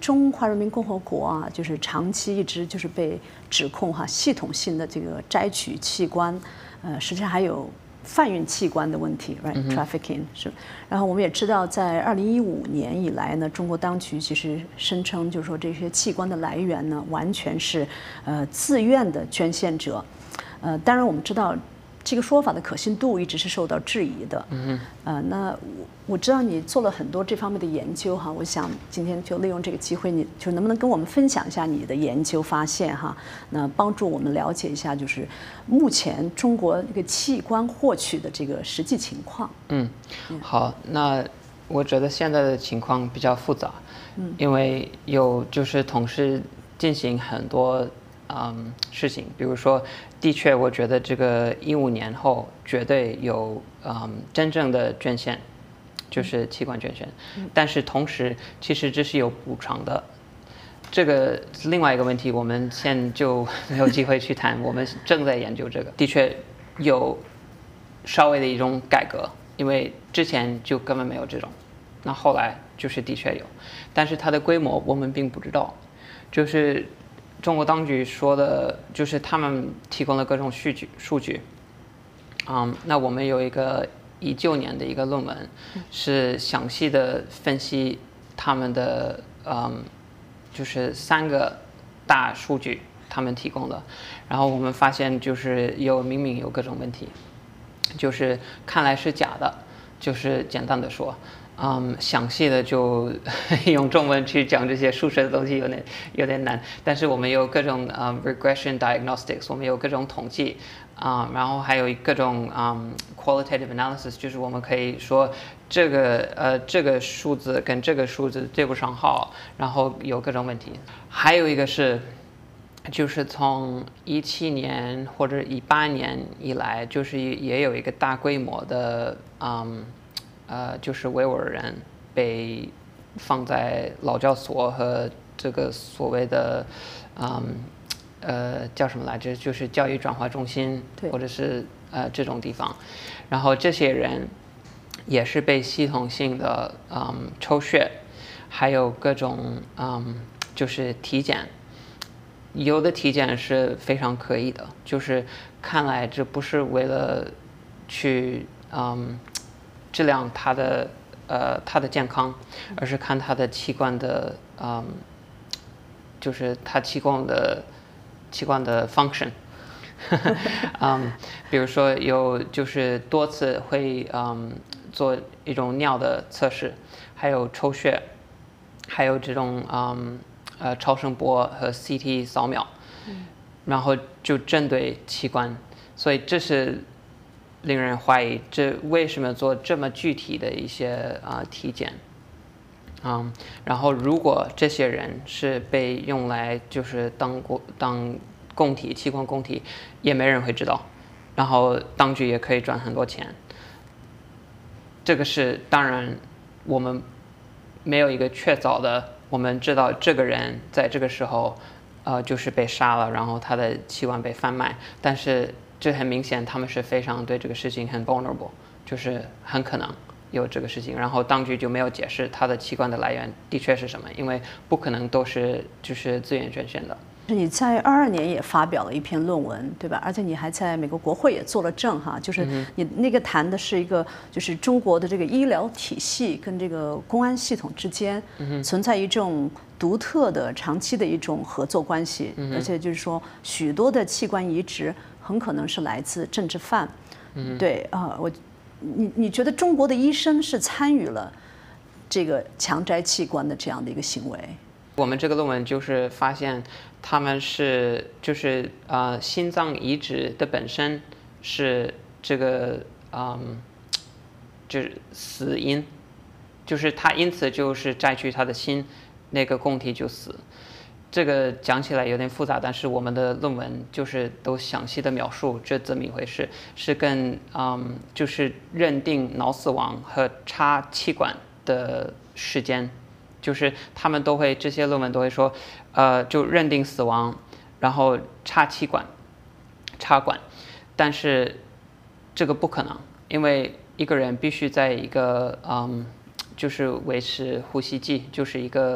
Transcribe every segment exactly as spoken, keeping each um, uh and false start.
中华人民共和国啊，就是长期一直就是被指控哈、啊、系统性的这个摘取器官，呃，实际上还有贩运器官的问题 ，right、嗯、trafficking 是。然后我们也知道，在二零一五年以来呢，中国当局其实声称，就是说这些器官的来源呢，完全是呃自愿的捐献者。呃，当然我们知道。这个说法的可信度一直是受到质疑的。嗯呃，那我我知道你做了很多这方面的研究哈，我想今天就利用这个机会，你就能不能跟我们分享一下你的研究发现哈？那帮助我们了解一下，就是目前中国这个器官获取的这个实际情况。 嗯，好，那我觉得现在的情况比较复杂，嗯，因为有就是同时进行很多。嗯，事情，比如说，的确，我觉得这个一五年后绝对有嗯真正的捐献，就是器官捐献，嗯、但是同时其实这是有补偿的，这个是另外一个问题，我们现在就没有机会去谈，我们正在研究这个，的确有稍微的一种改革，因为之前就根本没有这种，那后来就是的确有，但是它的规模我们并不知道，就是。中国当局说的就是他们提供了各种数据数据，嗯，那我们有一个一九年的一个论文，是详细的分析他们的嗯，就是三个大数据他们提供的，然后我们发现就是有明明有各种问题，就是看来是假的，就是简单的说。嗯，详细的就用中文去讲这些数学的东西有点有点难，但是我们有各种嗯 regression diagnostics， 我们有各种统计啊、嗯，然后还有各种嗯 qualitative analysis， 就是我们可以说这个呃这个数字跟这个数字对不上号，然后有各种问题。还有一个是，就是从一七年或者一八年以来，就是也有一个大规模的嗯。呃，就是维吾尔人被放在劳教所和这个所谓的，嗯，呃，叫什么来着？就是教育转化中心，或者是呃这种地方。然后这些人也是被系统性的嗯抽血，还有各种嗯就是体检。有的体检是非常可以的，就是看来这不是为了去嗯。质量它的呃它的健康，而是看它的器官的嗯，就是它器官的器官的 function， 嗯，比如说有就是多次会嗯做一种尿的测试，还有抽血，还有这种嗯呃超声波和 C T 扫描，然后就针对器官，所以这是。令人怀疑，这为什么做这么具体的一些啊、呃、体检？嗯，然后如果这些人是被用来就是当过当供体器官供体，也没人会知道，然后当局也可以赚很多钱。这个是当然，我们没有一个确凿的，我们知道这个人在这个时候，呃，就是被杀了，然后他的器官被贩卖，但是。这很明显，他们是非常对这个事情很 vulnerable， 就是很可能有这个事情。然后当局就没有解释他的器官的来源的确是什么，因为不可能都是就是自愿捐献的。 你在二二年也发表了一篇论文，对吧？而且你还在美国国会也做了证哈，就是你那个谈的是一个，就是中国的这个医疗体系跟这个公安系统之间存在一种独特的长期的一种合作关系，而且就是说许多的器官移植。很可能是来自政治犯，嗯、对啊、呃，我，你你觉得中国的医生是参与了这个强摘器官的这样的一个行为？ 我们这个论文就是发现他们是就是呃心脏移植的本身是这个嗯就是死因，就是他因此就是摘取他的心，那个供体就死。这个讲起来有点复杂，但是我们的论文就是都详细的描述这怎么一回事，是跟嗯就是认定脑死亡和插气管的时间，就是他们都会这些论文都会说，呃就认定死亡，然后插气管，插管，但是这个不可能，因为一个人必须在一个嗯就是维持呼吸机，就是一个。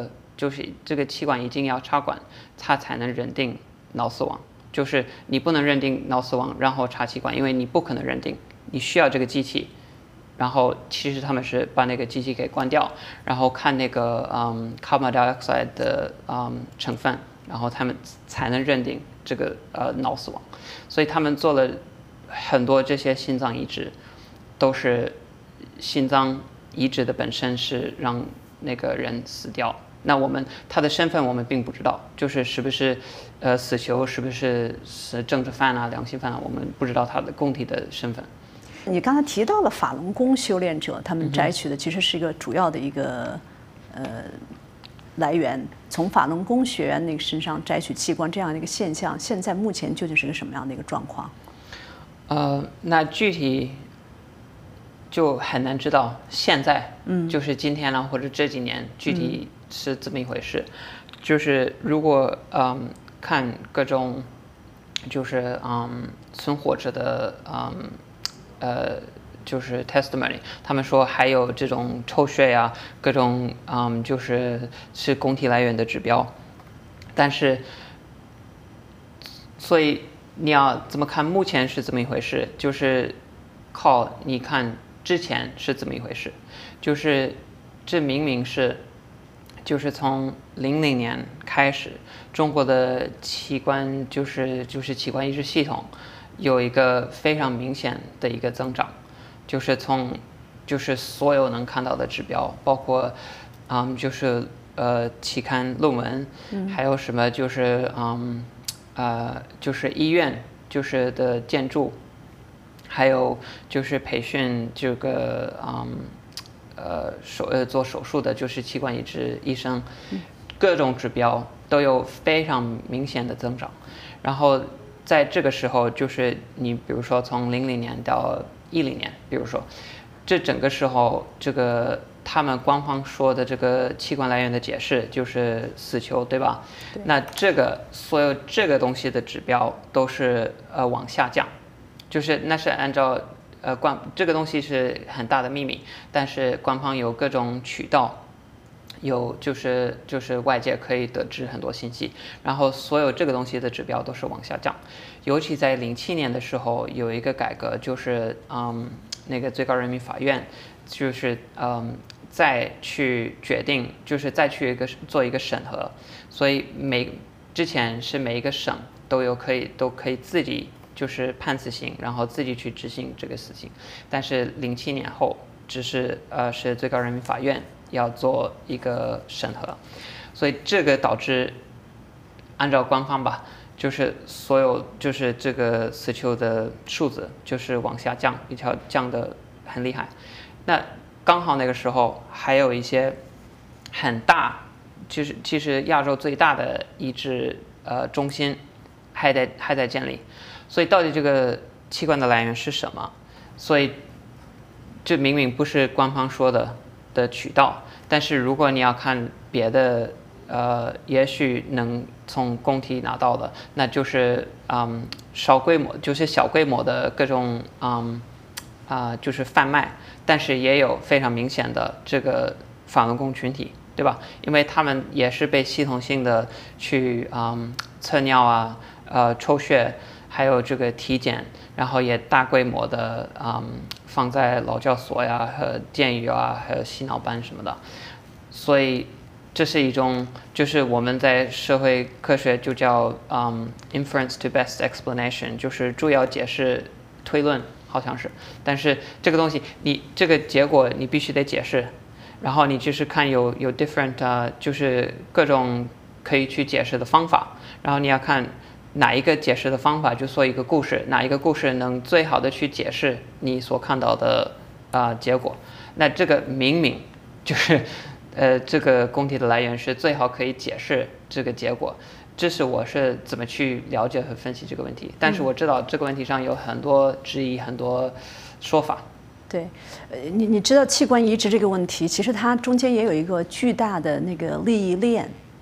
就是这个气管已经要插管，它才能认定脑死亡。就是你不能认定脑死亡，然后插气管，因为你不可能认定，你需要这个机器。然后其实他们是把那个机器给关掉，然后看那个嗯 carbon dioxide 的嗯成分，然后他们才能认定这个呃脑死亡。所以他们做了很多这些心脏移植，都是心脏移植的本身是让那个人死掉。那我们他的身份我们并不知道，就是是不是呃死囚，是不是是政治犯啊、良心犯啊，我们不知道他的供体的身份。 你刚才提到了法轮功修炼者，他们摘取的其实是一个主要的一个呃来源，从法轮功学员那个身上摘取器官这样的一个现象，现在目前究竟是个什么样的一个状况？ 呃，那具体就很难知道。现在，嗯，就是今天呢，或者这几年，具体是这么一回事。嗯、就是如果嗯看各种，就是嗯存活着的嗯。呃，就是 testimony， 他们说还有这种抽血呀、啊，各种嗯，就是是供体来源的指标，但是，所以你要怎么看？目前是这么一回事，就是靠你看之前是这么一回事，就是这明明是，就是从零零年开始，中国的器官就是就是器官移植系统。有一个非常明显的一个增长，就是从就是所有能看到的指标，包括嗯就是呃期刊论文，嗯、还有什么就是嗯呃就是医院就是的建筑，还有就是培训这个嗯呃手呃做手术的就是器官移植医生，嗯、各种指标都有非常明显的增长，然后。在这个时候，就是你比如说从零零年到一零年，比如说，这整个时候，这个他们官方说的这个器官来源的解释就是死囚，对吧？对。那这个所有这个东西的指标都是呃往下降，就是那是按照呃官这个东西是很大的秘密，但是官方有各种渠道。有就是就是外界可以得知很多信息，然后所有这个东西的指标都是往下降，尤其在零七年的时候有一个改革，就是嗯那个最高人民法院就是嗯再去决定，就是再去一个做一个审核，所以每之前是每一个省都有可以都可以自己就是判死刑，然后自己去执行这个死刑，但是零七年后只是呃是最高人民法院。要做一个审核，所以这个导致，按照官方吧，就是所有就是这个死囚的数字就是往下降，一条降得很厉害。那刚好那个时候还有一些很大，就是其实亚洲最大的移植呃中心还在还在建立，所以到底这个器官的来源是什么？所以这明明不是官方说的。的渠道，但是如果你要看别的，呃，也许能从供体拿到的，那就是嗯，小规模，就是小规模的各种嗯啊、呃，就是贩卖，但是也有非常明显的这个法轮功群体，对吧？因为他们也是被系统性的去嗯测尿啊，呃，抽血，还有这个体检，然后也大规模的嗯。放在劳教所呀、和监狱啊，还有洗脑班什么的，所以这是一种，就是我们在社会科学就叫嗯 inference to best explanation， 就是主要解释推论，好像是。但是这个东西，你这个结果你必须得解释，然后你就是看有有 different，、uh, 就是各种可以去解释的方法，然后你要看。哪一个解释的方法就说一个故事，哪一个故事能最好的去解释你所看到的啊、呃、结果？那这个明明就是，呃，这个供体的来源是最好可以解释这个结果。这是我是怎么去了解和分析这个问题，但是我知道这个问题上有很多质疑，很多说法。 对，呃，你你知道器官移植这个问题，其实它中间也有一个巨大的那个利益链。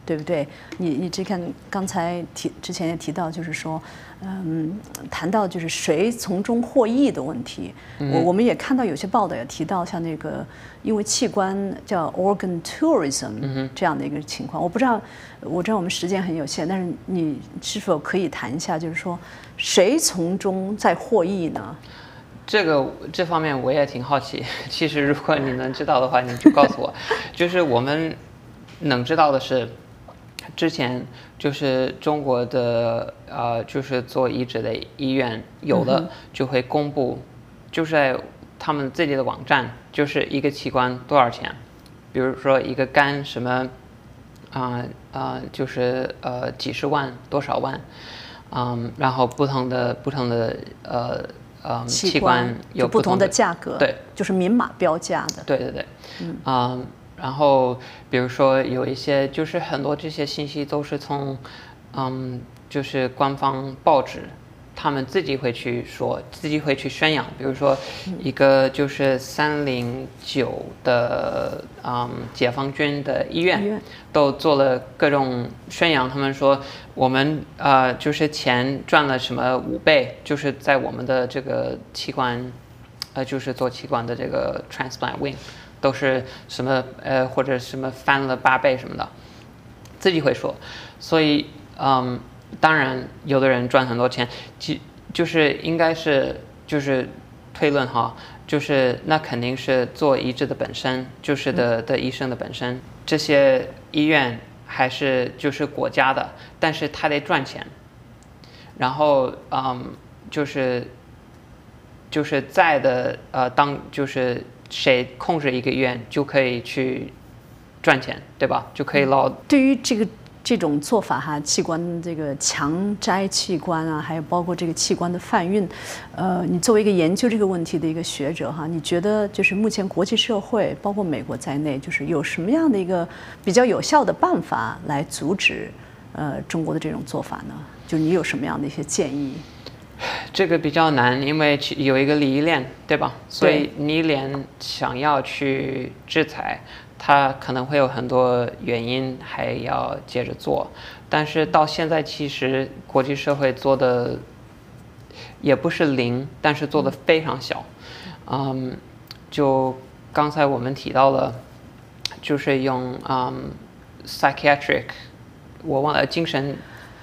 对不对？你你只看刚才提之前也提到，就是说，嗯，谈到就是谁从中获益的问题。嗯、我我们也看到有些报道也提到，像那个因为器官叫 organ tourism 这样的一个情况。我不知道，我知道我们时间很有限，但是你是否可以谈一下，就是说谁从中在获益呢？ 这个这方面我也挺好奇。其实如果你能知道的话，你就告诉我。就是我们能知道的是。之前就是中国的呃，就是做移植的医院，有的就会公布，就是在他们自己的网站，就是一个器官多少钱，比如说一个肝什么，啊啊、呃呃，就是呃几十万多少万，嗯，然后不同的不同的呃呃器官有不同的价格， 对， 就是明码标价的， 对对对，嗯。嗯然后，比如说有一些，就是很多这些信息都是从，嗯，就是官方报纸，他们自己会去说，自己会去宣扬。比如说，一个就是三零九的，嗯，解放军的医院，医院都做了各种宣扬。他们说，我们呃，就是钱赚了什么五倍，就是在我们的这个器官，呃，就是做器官的这个 transplant wing。都是什么呃或者什么翻了八倍什么的，自己会说，所以嗯，当然有的人赚很多钱，其就是应该是就是推论哈，就是那肯定是做移植的本身，就是的的医生的本身，这些医院还是就是国家的，但是他得赚钱，然后嗯就是就是在的呃当就是。谁控制一个医院就可以去赚钱，对吧？就可以捞。 对于这个这种做法哈，器官这个强摘器官啊，还有包括这个器官的贩运，呃，你作为一个研究这个问题的一个学者哈，你觉得就是目前国际社会，包括美国在内，就是有什么样的一个比较有效的办法来阻止呃中国的这种做法呢？就你有什么样的一些建议？ 这个比较难，因为有一个利益链，对吧？所以你连想要去制裁，它可能会有很多原因，还要接着做。但是到现在，其实国际社会做的也不是零，但是做的非常小。嗯，就刚才我们提到了，就是用嗯 psychiatric， 我忘了精神。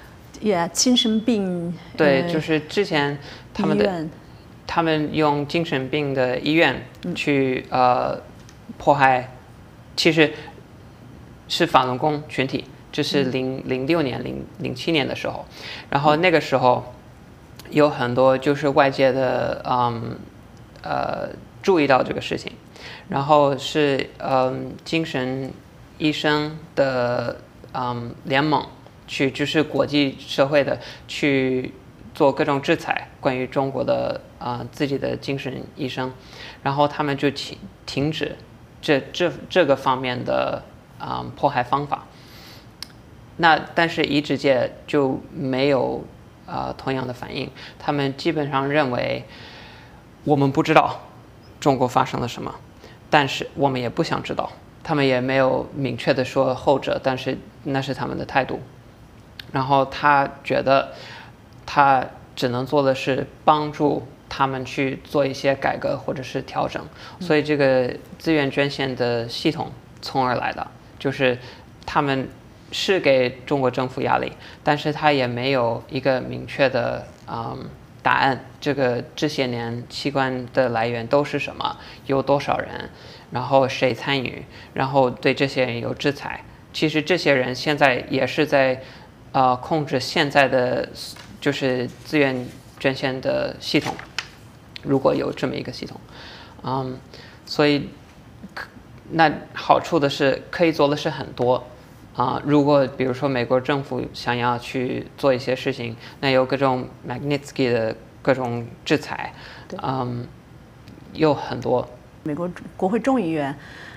Yeah， 精神病对，呃、就是之前他们的他们用精神病的医院去、嗯、呃迫害，其实是法轮功群体，这是零零六年零零七年的时候，然后那个时候有很多就是外界的嗯呃注意到这个事情，然后是嗯精神医生的嗯联盟。去就是国际社会的去做各种制裁，关于中国的啊、呃、自己的精神医生，然后他们就停停止这这这个方面的啊、呃、迫害方法。那但是移植界就没有啊、呃、同样的反应，他们基本上认为我们不知道中国发生了什么，但是我们也不想知道，他们也没有明确的说后者，但是那是他们的态度。然后他觉得他只能做的是帮助他们去做一些改革或者是调整，所以这个自愿捐献的系统从而来的，就是他们是给中国政府压力，但是他也没有一个明确的嗯答案，这个这些年器官的来源都是什么，有多少人，然后谁参与，然后对这些人有制裁。其实这些人现在也是在呃，控制现在的就是自愿捐献的系统，如果有这么一个系统，嗯，所以那好处的是可以做的是很多啊、呃。如果比如说美国政府想要去做一些事情，那有各种 Magnitsky 的各种制裁，嗯，有很多。 美国国会众议院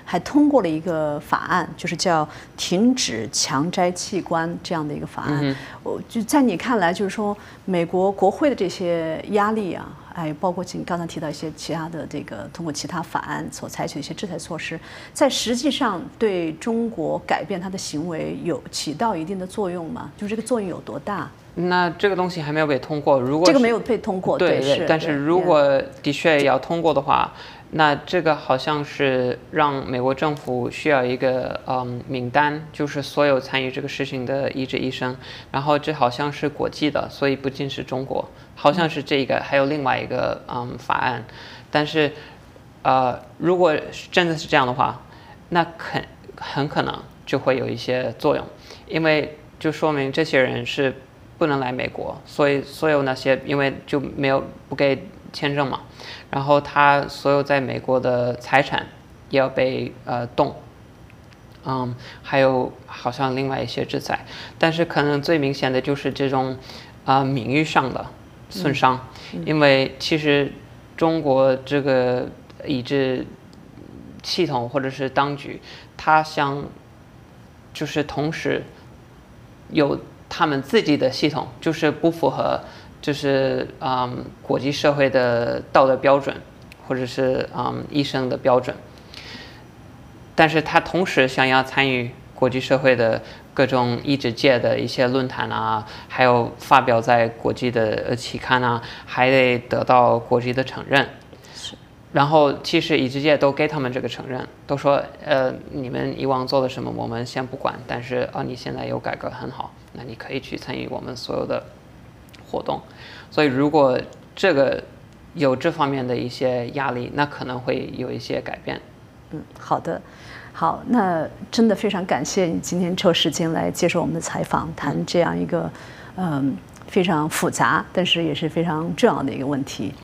还通过了一个法案，就是叫停止强摘器官这样的一个法案。我、嗯、就在你看来，就是说美国国会的这些压力啊，还有包括你刚才提到一些其他的这个通过其他法案所采取的一些制裁措施，在实际上对中国改变它的行为有起到一定的作用吗？就是这个作用有多大？ 那这个东西还没有被通过，如果这个没有被通过， 对对，是。 但是如果的确要通过的话，那这个好像是让美国政府需要一个嗯名单，就是所有参与这个事情的医治医生，然后这好像是国际的，所以不仅是中国，好像是这个，还有另外一个嗯法案，但是呃如果真的是这样的话，那肯很可能就会有一些作用，因为就说明这些人是不能来美国，所以所有那些因为就没有不给签证嘛，然后他所有在美国的财产也要被呃冻，嗯，还有好像另外一些制裁，但是可能最明显的就是这种啊、呃、名誉上的损伤，嗯嗯、因为其实中国这个医治系统或者是当局，他想就是同时有他们自己的系统，就是不符合就是嗯国际社会的道德标准，或者是嗯医生的标准，但是他同时想要参与国际社会的各种医治界的一些论坛啊，还有发表在国际的期刊啊，还得得到国际的承认。然后其实医治界都给他们这个承认，都说呃你们以往做了什么我们先不管，但是啊你现在有改革很好，那你可以去参与我们所有的活动。所以如果这个有这方面的一些压力，那可能会有一些改变。 嗯，好的，好，那真的非常感谢你今天抽时间来接受我们的采访，谈这样一个嗯非常复杂但是也是非常重要的一个问题。